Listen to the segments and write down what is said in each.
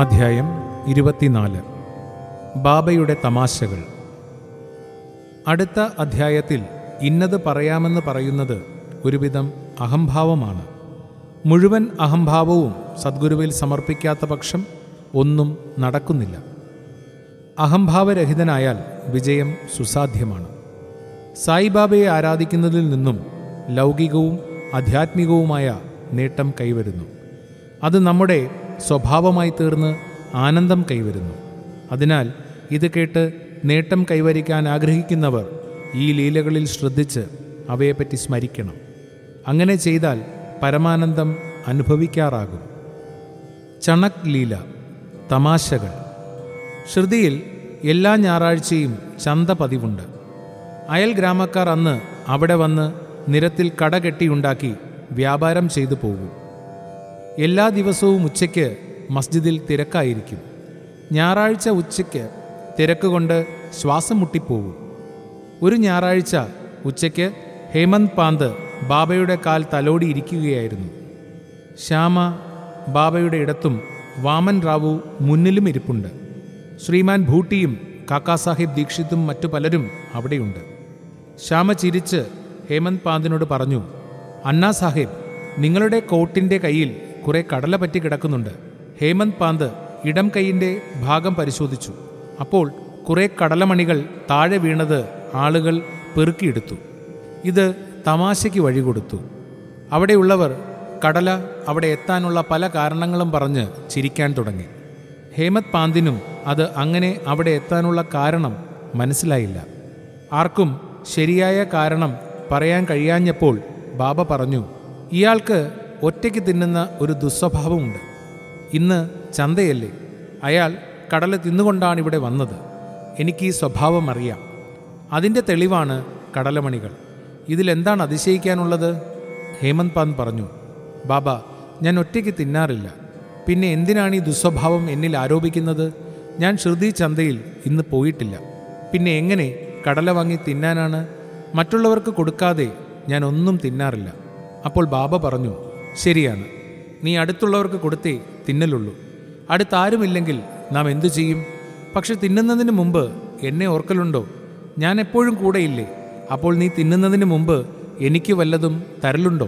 അധ്യായം 24. ബാബയുടെ തമാശകൾ. അടുത്ത അധ്യായത്തിൽ ഇന്നത് പറയാമെന്ന് പറയുന്നത് ഒരുവിധം അഹംഭാവമാണ്. മുഴുവൻ അഹംഭാവവും സദ്ഗുരുവിൽ സമർപ്പിക്കാത്ത പക്ഷം ഒന്നും നടക്കുന്നില്ല. അഹംഭാവരഹിതനായാൽ വിജയം സുസാധ്യമാണ്. സായിബാബയെ ആരാധിക്കുന്നതിൽ നിന്നും ലൗകികവും ആധ്യാത്മികവുമായ നേട്ടം കൈവരുന്നു. അത് നമ്മുടെ സ്വഭാവമായി തീർന്ന് ആനന്ദം കൈവരുന്നു. അതിനാൽ ഇത് കേട്ട് നേട്ടം കൈവരിക്കാൻ ആഗ്രഹിക്കുന്നവർ ഈ ലീലകളിൽ ശ്രദ്ധിച്ച് അവയെപ്പറ്റി സ്മരിക്കണം. അങ്ങനെ ചെയ്താൽ പരമാനന്ദം അനുഭവിക്കാറാകും. ചണക് ലീല, തമാശകൾ. ശ്രുതിയിൽ എല്ലാ ഞായറാഴ്ചയും ചന്ത പതിവുണ്ട്. അയൽ ഗ്രാമക്കാർ അന്ന് അവിടെ വന്ന് നിരത്തിൽ കട കെട്ടിയുണ്ടാക്കി വ്യാപാരം ചെയ്തു പോകും. എല്ലാ ദിവസവും ഉച്ചയ്ക്ക് മസ്ജിദിൽ തിരക്കായിരിക്കും. ഞായറാഴ്ച ഉച്ചയ്ക്ക് തിരക്കുകൊണ്ട് ശ്വാസം മുട്ടിപ്പോകും. ഒരു ഞായറാഴ്ച ഉച്ചയ്ക്ക് ഹേമന്ത് പാന്ത് ബാബയുടെ കാൽ തലോടിയിരിക്കുകയായിരുന്നു. ശ്യാമ ബാബയുടെ ഇടത്തും വാമൻ റാവു മുന്നിലും ഇരിപ്പുണ്ട്. ശ്രീമാൻ ഭൂട്ടിയും കാക്കാസാഹിബ് ദീക്ഷിത്തും മറ്റു പലരും അവിടെയുണ്ട്. ശ്യാമ ചിരിച്ച് ഹേമന്ത് പാന്തിനോട് പറഞ്ഞു, അണ്ണാ സാഹിബ്, നിങ്ങളുടെ കോട്ടിൻ്റെ കയ്യിൽ കുറെ കടല പറ്റി കിടക്കുന്നുണ്ട്. ഹേമന്ത് പാന്ത് ഇടം കൈയിൻ്റെ ഭാഗം പരിശോധിച്ചു. അപ്പോൾ കുറെ കടലമണികൾ താഴെ വീണത് ആളുകൾ പെറുക്കിയെടുത്തു. ഇത് തമാശയ്ക്ക് വഴികൊടുത്തു. അവിടെയുള്ളവർ കടല അവിടെ എത്താനുള്ള പല കാരണങ്ങളും പറഞ്ഞ് ചിരിക്കാൻ തുടങ്ങി. ഹേമന്ത് പാന്തിനും അത് അങ്ങനെ അവിടെ എത്താനുള്ള കാരണം മനസ്സിലായില്ല. ആർക്കും ശരിയായ കാരണം പറയാൻ കഴിയാഞ്ഞപ്പോൾ ബാബ പറഞ്ഞു, ഇയാൾക്ക് ഒറ്റയ്ക്ക് തിന്നുന്ന ഒരു ദുസ്വഭാവമുണ്ട്. ഇന്ന് ചന്തയല്ലേ, അയാൾ കടല തിന്നുകൊണ്ടാണ് ഇവിടെ വന്നത്. എനിക്ക് ഈ സ്വഭാവം അറിയാം. അതിൻ്റെ തെളിവാണ് കടലമണികൾ. ഇതിലെന്താണ് അതിശയിക്കാനുള്ളത്? ഹേമന്ത് പാന്ത് പറഞ്ഞു, ബാബ, ഞാൻ ഒറ്റയ്ക്ക് തിന്നാറില്ല. പിന്നെ എന്തിനാണ് ഈ ദുസ്വഭാവം എന്നിൽ ആരോപിക്കുന്നത്? ഞാൻ ശ്രുതി ചന്തയിൽ ഇന്ന് പോയിട്ടില്ല. പിന്നെ എങ്ങനെ കടല വാങ്ങി തിന്നാനാണ്? മറ്റുള്ളവർക്ക് കൊടുക്കാതെ ഞാൻ ഒന്നും തിന്നാറില്ല. അപ്പോൾ ബാബ പറഞ്ഞു, ശരിയാണ്, നീ അടുത്തുള്ളവർക്ക് കൊടുത്തേ തിന്നലുള്ളൂ. അടുത്താരുമില്ലെങ്കിൽ നാം എന്തു ചെയ്യും? പക്ഷെ തിന്നുന്നതിന് മുമ്പ് എന്നെ ഓർക്കലുണ്ടോ? ഞാൻ എപ്പോഴും കൂടെയില്ലേ? അപ്പോൾ നീ തിന്നുന്നതിന് മുമ്പ് എനിക്ക് വല്ലതും തരലുണ്ടോ?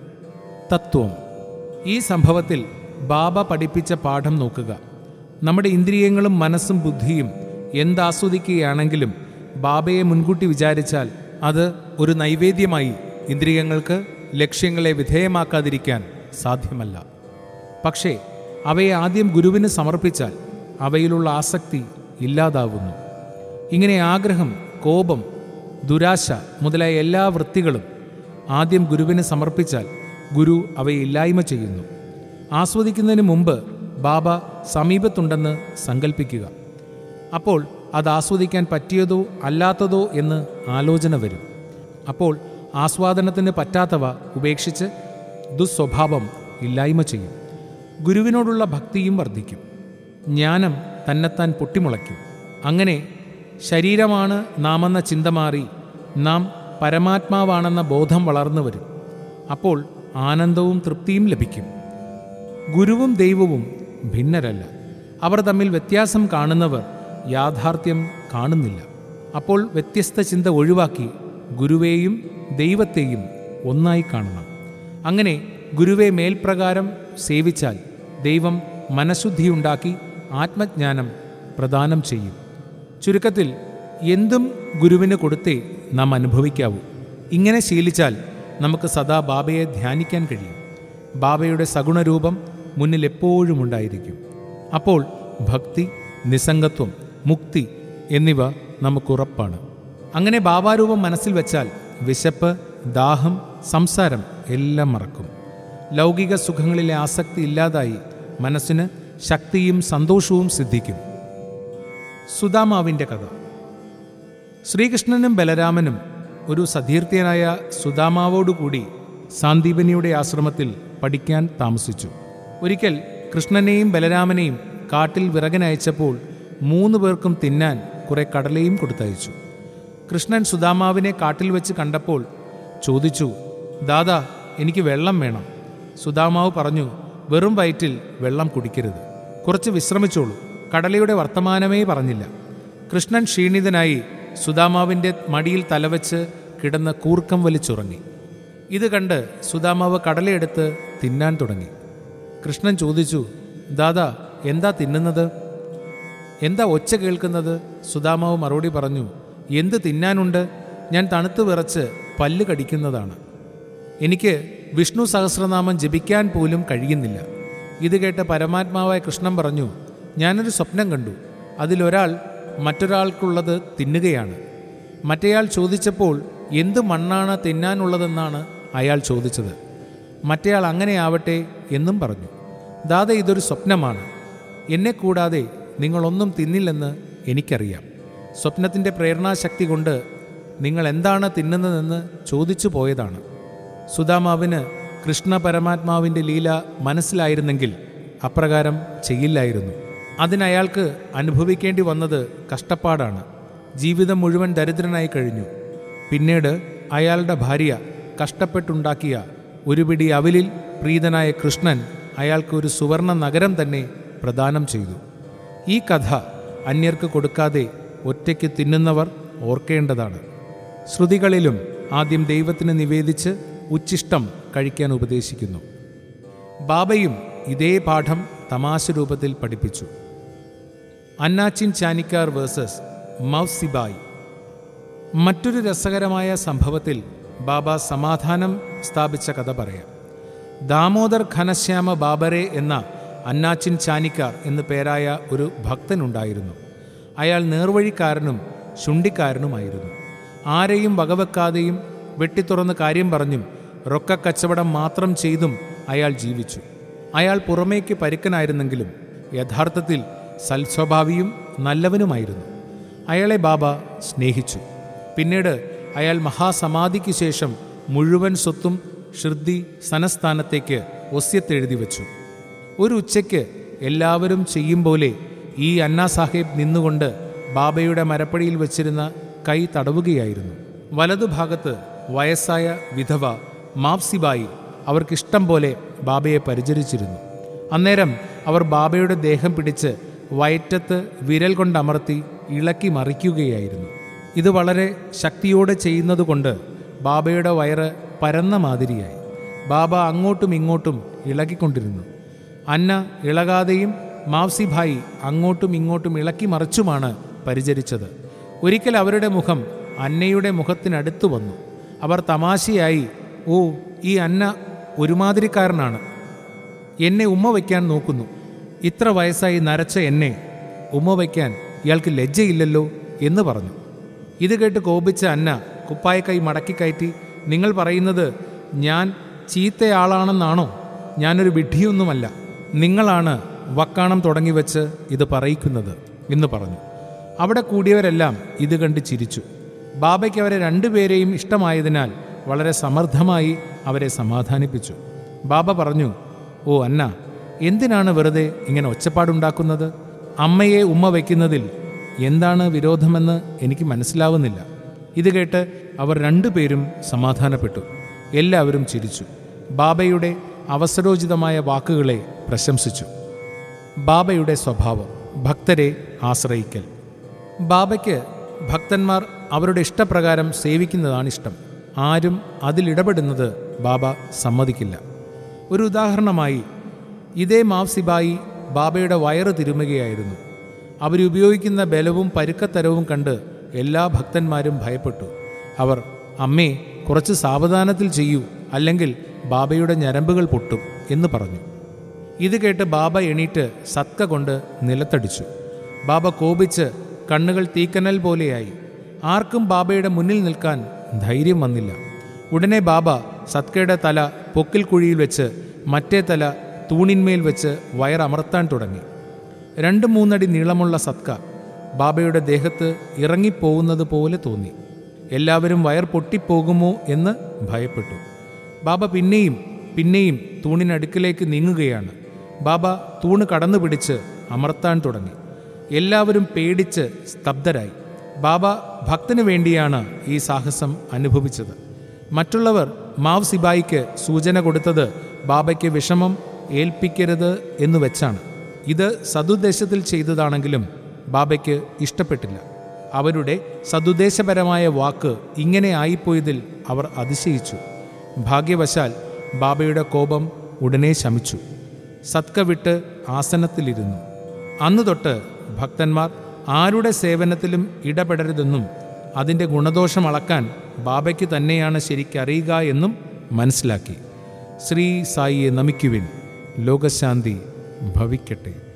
തത്വം. ഈ സംഭവത്തിൽ ബാബ പഠിപ്പിച്ച പാഠം നോക്കുക. നമ്മുടെ ഇന്ദ്രിയങ്ങളും മനസ്സും ബുദ്ധിയും എന്താസ്വദിക്കുകയാണെങ്കിലും ബാബയെ മുൻകൂട്ടി വിചാരിച്ചാൽ അത് ഒരു നൈവേദ്യമായി ഇന്ദ്രിയങ്ങൾക്ക് ലക്ഷ്യങ്ങളെ വിധേയമാക്കാതിരിക്കാൻ സാധ്യമല്ല. പക്ഷേ അവയെ ആദ്യം ഗുരുവിന് സമർപ്പിച്ചാൽ അവയിലുള്ള ആസക്തി ഇല്ലാതാവുന്നു. ഇങ്ങനെ ആഗ്രഹം, കോപം, ദുരാശ മുതലായ എല്ലാ വൃത്തികളും ആദ്യം ഗുരുവിന് സമർപ്പിച്ചാൽ ഗുരു അവയെ ഇല്ലായ്മ ചെയ്യുന്നു. ആസ്വദിക്കുന്നതിന് മുമ്പ് ബാബ സമീപത്തുണ്ടെന്ന് സങ്കല്പിക്കുക. അപ്പോൾ അത് ആസ്വദിക്കാൻ പറ്റിയതോ അല്ലാത്തതോ എന്ന് ആലോചന വരും. അപ്പോൾ ആസ്വാദനത്തിന് പറ്റാത്തവ ഉപേക്ഷിച്ച് ദുസ്വഭാവം ഇല്ലായ്മ ചെയ്യും. ഗുരുവിനോടുള്ള ഭക്തിയും വർദ്ധിക്കും. ജ്ഞാനം തന്നെത്താൻ പൊട്ടിമുളയ്ക്കും. അങ്ങനെ ശരീരമാണ് നാമെന്ന ചിന്ത മാറി നാം പരമാത്മാവാണെന്ന ബോധം വളർന്നു വരും. അപ്പോൾ ആനന്ദവും തൃപ്തിയും ലഭിക്കും. ഗുരുവും ദൈവവും ഭിന്നരല്ല. അവർ തമ്മിൽ വ്യത്യാസം കാണുന്നവർ യാഥാർത്ഥ്യം കാണുന്നില്ല. അപ്പോൾ വ്യത്യസ്ത ചിന്ത ഒഴിവാക്കി ഗുരുവേയും ദൈവത്തെയും ഒന്നായി കാണണം. അങ്ങനെ ഗുരുവെ മേൽപ്രകാരം സേവിച്ചാൽ ദൈവം മനഃശുദ്ധിയുണ്ടാക്കി ആത്മജ്ഞാനം പ്രദാനം ചെയ്യും. ചുരുക്കത്തിൽ എന്തും ഗുരുവിന് കൊടുത്തേ നാം അനുഭവിക്കാവൂ. ഇങ്ങനെ ശീലിച്ചാൽ നമുക്ക് സദാ ബാബയെ ധ്യാനിക്കാൻ കഴിയും. ബാബയുടെ സഗുണരൂപം മുന്നിൽ എപ്പോഴും ഉണ്ടായിരിക്കും. അപ്പോൾ ഭക്തി, നിസ്സംഗത്വം, മുക്തി എന്നിവ നമുക്കുറപ്പാണ്. അങ്ങനെ ബാബാരൂപം മനസ്സിൽ വെച്ചാൽ വിശപ്പ്, ദാഹം, സംസാരം എല്ലാം മറക്കും. ലൗകിക സുഖങ്ങളിലെ ആസക്തി ഇല്ലാതായി മനസ്സിന് ശക്തിയും സന്തോഷവും സിദ്ധിക്കും. സുദാമാവിൻ്റെ കഥ. ശ്രീകൃഷ്ണനും ബലരാമനും ഒരു സതീർത്ഥ്യനായ സുദാമാവോടുകൂടി സാന്ദീപനിയുടെ ആശ്രമത്തിൽ പഠിക്കാൻ താമസിച്ചു. ഒരിക്കൽ കൃഷ്ണനെയും ബലരാമനെയും കാട്ടിൽ വിറകനയച്ചപ്പോൾ 3 പേർക്കും തിന്നാൻ കുറെ കടലയും കൊടുത്തയച്ചു. കൃഷ്ണൻ സുദാമാവിനെ കാട്ടിൽ വെച്ച് കണ്ടപ്പോൾ ചോദിച്ചു, ദാദാ, എനിക്ക് വെള്ളം വേണം. സുദാമാവ് പറഞ്ഞു, വെറും വയറ്റിൽ വെള്ളം കുടിക്കരുത്. കുറച്ച് വിശ്രമിച്ചോളൂ. കടലയുടെ വർത്തമാനമേ പറഞ്ഞില്ല. കൃഷ്ണൻ ക്ഷീണിതനായി സുദാമാവിൻ്റെ മടിയിൽ തലവെച്ച് കിടന്ന് കൂർക്കം വലിച്ചുറങ്ങി. ഇത് കണ്ട് സുദാമാവ് കടലയെടുത്ത് തിന്നാൻ തുടങ്ങി. കൃഷ്ണൻ ചോദിച്ചു, ദാദാ, എന്താ തിന്നുന്നത്? എന്താ ഒച്ച കേൾക്കുന്നത്? സുദാമാവ് മറുപടി പറഞ്ഞു, എന്ത് തിന്നാനുണ്ട്? ഞാൻ തണുത്തു വിറച്ച് പല്ല് കടിക്കുന്നതാണ്. എനിക്ക് വിഷ്ണു സഹസ്രനാമം ജപിക്കാൻ പോലും കഴിയുന്നില്ല. ഇത് കേട്ട് പരമാത്മാവായ കൃഷ്ണൻ പറഞ്ഞു, ഞാനൊരു സ്വപ്നം കണ്ടു. അതിലൊരാൾ മറ്റൊരാൾക്കുള്ളത് തിന്നുകയാണ്. മറ്റേയാൾ ചോദിച്ചപ്പോൾ എന്ത് മണ്ണാണ് തിന്നാനുള്ളതെന്നാണ് അയാൾ ചോദിച്ചത്. മറ്റേയാൾ അങ്ങനെയാവട്ടെ എന്നും പറഞ്ഞു. ദാദ, ഇതൊരു സ്വപ്നമാണ്. എന്നെ കൂടാതെ നിങ്ങളൊന്നും തിന്നില്ലെന്ന് എനിക്കറിയാം. സ്വപ്നത്തിൻ്റെ പ്രേരണാശക്തി കൊണ്ട് നിങ്ങൾ എന്താണ് തിന്നുന്നതെന്ന് ചോദിച്ചു പോയതാണ്. സുദാമാവിന് കൃഷ്ണ പരമാത്മാവിൻ്റെ ലീല മനസ്സിലായിരുന്നെങ്കിൽ അപ്രകാരം ചെയ്യില്ലായിരുന്നു. അതിനയാൾക്ക് അനുഭവിക്കേണ്ടി വന്നത് കഷ്ടപ്പാടാണ്. ജീവിതം മുഴുവൻ ദരിദ്രനായി കഴിഞ്ഞു. പിന്നീട് അയാളുടെ ഭാര്യ കഷ്ടപ്പെട്ടുണ്ടാക്കിയ ഒരു പിടി അവിലിൽ പ്രീതനായ കൃഷ്ണൻ അയാൾക്ക് ഒരു സുവർണ നഗരം തന്നെ പ്രദാനം ചെയ്തു. ഈ കഥ അന്യർക്ക് കൊടുക്കാതെ ഒറ്റയ്ക്ക് തിന്നുന്നവർ ഓർക്കേണ്ടതാണ്. ശ്രുതികളിലും ആദ്യം ദൈവത്തിന് നിവേദിച്ച് ഉച്ഛിഷ്ടം കഴിക്കാൻ ഉപദേശിക്കുന്നു. ബാബയും ഇതേ പാഠം തമാശ രൂപത്തിൽ പഠിപ്പിച്ചു. അന്നാച്ചിൻ ചാനിക്കാർ വേഴ്സസ് മൗസിബായി. മറ്റൊരു രസകരമായ സംഭവത്തിൽ ബാബ സമാധാനം സ്ഥാപിച്ച കഥ പറയാം. ദാമോദർ ഘനശ്യാമ ബാബരെ എന്ന അന്നാച്ചിൻ ചാനിക്കാർ എന്നു പേരായ ഒരു ഭക്തനുണ്ടായിരുന്നു. അയാൾ നേർവഴിക്കാരനും ശുണ്ഠിക്കാരനുമായിരുന്നു. ആരെയും വകവെക്കാതെയും വെട്ടിത്തുറന്ന് കാര്യം പറഞ്ഞും റൊക്കക്കച്ചവടം മാത്രം ചെയ്തും അയാൾ ജീവിച്ചു. അയാൾ പുറമേക്ക് പരുക്കനായിരുന്നെങ്കിലും യഥാർത്ഥത്തിൽ സൽസ്വഭാവിയും നല്ലവനുമായിരുന്നു. അയാളെ ബാബ സ്നേഹിച്ചു. പിന്നീട് അയാൾ മഹാസമാധിക്ക് ശേഷം മുഴുവൻ സ്വത്തും ഷിർദി സനസ്ഥാനത്തേക്ക് ഒസ്യത്തെഴുതി വച്ചു. ഒരു ഉച്ചയ്ക്ക് എല്ലാവരും ചെയ്യും പോലെ ഈ അന്നാ സാഹേബ് നിന്നുകൊണ്ട് ബാബയുടെ മരപ്പടിയിൽ വച്ചിരുന്ന കൈ തടവുകയായിരുന്നു. വലതുഭാഗത്ത് വയസ്സായ വിധവ മാപ്സിബായി അവർക്കിഷ്ടം പോലെ ബാബയെ പരിചരിച്ചിരുന്നു. അന്നേരം അവർ ബാബയുടെ ദേഹം പിടിച്ച് വയറ്റത്ത് വിരൽ കൊണ്ടമർത്തി ഇളക്കി മറിക്കുകയായിരുന്നു. ഇത് വളരെ ശക്തിയോടെ ചെയ്യുന്നതുകൊണ്ട് ബാബയുടെ വയറ് പരന്ന മാതിരിയായി. ബാബ അങ്ങോട്ടും ഇങ്ങോട്ടും ഇളകിക്കൊണ്ടിരുന്നു. അന്ന ഇളകാതെയും മാവ്സിഭായി അങ്ങോട്ടും ഇങ്ങോട്ടും ഇളക്കി മറിച്ചുമാണ് പരിചരിച്ചത്. ഒരിക്കൽ അവരുടെ മുഖം അന്നയുടെ മുഖത്തിനടുത്തു വന്നു. അവർ തമാശയായി, ഓ, ഈ അന്ന ഒരുമാതിരിക്കാരനാണ്, എന്നെ ഉമ്മ വയ്ക്കാൻ നോക്കുന്നു. ഇത്ര വയസ്സായി നരച്ച എന്നെ ഉമ്മ വയ്ക്കാൻ ഇയാൾക്ക് ലജ്ജയില്ലല്ലോ എന്ന് പറഞ്ഞു. ഇത് കേട്ട് കോപിച്ച അന്ന കുപ്പായക്കൈ മടക്കി കയറ്റി, നിങ്ങൾ പറയുന്നത് ഞാൻ ചീത്തയാളാണെന്നാണോ? ഞാനൊരു വിഡ്ഢിയൊന്നുമല്ല. നിങ്ങളാണ് വക്കാണം തുടങ്ങി വെച്ച് ഇത് പറയിക്കുന്നത് എന്ന് പറഞ്ഞു. അവിടെ കൂടിയവരെല്ലാം ഇത് കണ്ട് ചിരിച്ചു. ബാബയ്ക്ക് അവരെ രണ്ടുപേരെയും ഇഷ്ടമായതിനാൽ വളരെ സമർത്ഥമായി അവരെ സമാധാനിപ്പിച്ചു. ബാബ പറഞ്ഞു, ഓ അന്ന, എന്തിനാണ് വെറുതെ ഇങ്ങനെ ഒച്ചപ്പാടുണ്ടാക്കുന്നത്? അമ്മയെ ഉമ്മ വയ്ക്കുന്നതിൽ എന്താണ് വിരോധമെന്ന് എനിക്ക് മനസ്സിലാവുന്നില്ല. ഇത് കേട്ട് അവർ രണ്ടുപേരും സമാധാനപ്പെട്ടു. എല്ലാവരും ചിരിച്ചു. ബാബയുടെ അവസരോചിതമായ വാക്കുകളെ പ്രശംസിച്ചു. ബാബയുടെ സ്വഭാവം, ഭക്തരെ ആശ്രയിക്കൽ. ബാബയ്ക്ക് ഭക്തന്മാർ അവരുടെ ഇഷ്ടപ്രകാരം സേവിക്കുന്നതാണ് ഇഷ്ടം. ആരും അതിലിടപെടുന്നത് ബാബ സമ്മതിക്കില്ല. ഒരു ഉദാഹരണമായി, ഇതേ മാവ്സിബായി ബാബയുടെ വയറ് തിരുമുകയായിരുന്നു. അവരുപയോഗിക്കുന്ന ബലവും പരുക്കത്തരവും കണ്ട് എല്ലാ ഭക്തന്മാരും ഭയപ്പെട്ടു. അവർ, അമ്മേ, കുറച്ച് സാവധാനത്തിൽ ചെയ്യൂ, അല്ലെങ്കിൽ ബാബയുടെ ഞരമ്പുകൾ പൊട്ടും എന്ന് പറഞ്ഞു. ഇത് കേട്ട് ബാബ എണീറ്റ് സത്ക കൊണ്ട് നിലത്തടിച്ചു. ബാബ കോപിച്ച് കണ്ണുകൾ തീക്കനൽ പോലെയായി. ആർക്കും ബാബയുടെ മുന്നിൽ നിൽക്കാൻ ധൈര്യം വന്നില്ല. ഉടനെ ബാബ സത്കയുടെ തല പൊക്കിൽ കുഴിയിൽ വെച്ച് മറ്റേ തല തൂണിന്മേൽ വെച്ച് വയറമർത്താൻ തുടങ്ങി. 2-3 അടി നീളമുള്ള സത്ക ബാബയുടെ ദേഹത്ത് ഇറങ്ങിപ്പോകുന്നത് പോലെ തോന്നി. എല്ലാവരും വയർ പൊട്ടിപ്പോകുമോ എന്ന് ഭയപ്പെട്ടു. ബാബ പിന്നെയും പിന്നെയും തൂണിനടുക്കിലേക്ക് നീങ്ങുകയാണ്. ബാബ തൂണ് കടന്നു പിടിച്ച് അമർത്താൻ തുടങ്ങി. എല്ലാവരും പേടിച്ച് സ്തബ്ധരായി. ബാബ ഭക്തന് വേണ്ടിയാണ് ഈ സാഹസം അനുഭവിച്ചത്. മറ്റുള്ളവർ മാവ്സിബായിക്ക് സൂചന കൊടുത്തത് ബാബയ്ക്ക് വിഷമം ഏൽപ്പിക്കരുത് എന്നു വെച്ചാണ്. ഇത് സതുദ്ദേശത്തിൽ ചെയ്തതാണെങ്കിലും ബാബയ്ക്ക് ഇഷ്ടപ്പെട്ടില്ല. അവരുടെ സതുദ്ദേശപരമായ വാക്ക് ഇങ്ങനെ ആയിപ്പോയതിൽ അവർ അതിശയിച്ചു. ഭാഗ്യവശാൽ ബാബയുടെ കോപം ഉടനെ ശമിച്ചു. സത്ക വിട്ട് ആസനത്തിലിരുന്നു. അന്നു തൊട്ട് ഭക്തന്മാർ ആരുടെ സേവനത്തിലും ഇടപെടരുതെന്നും അതിൻ്റെ ഗുണദോഷം അളക്കാൻ ബാബയ്ക്ക് തന്നെയാണ് ശരിക്കറിയുക എന്നും മനസ്സിലാക്കി. ശ്രീ സായിയെ നമിക്കുവിൻ. ലോകശാന്തി ഭവിക്കട്ടെ.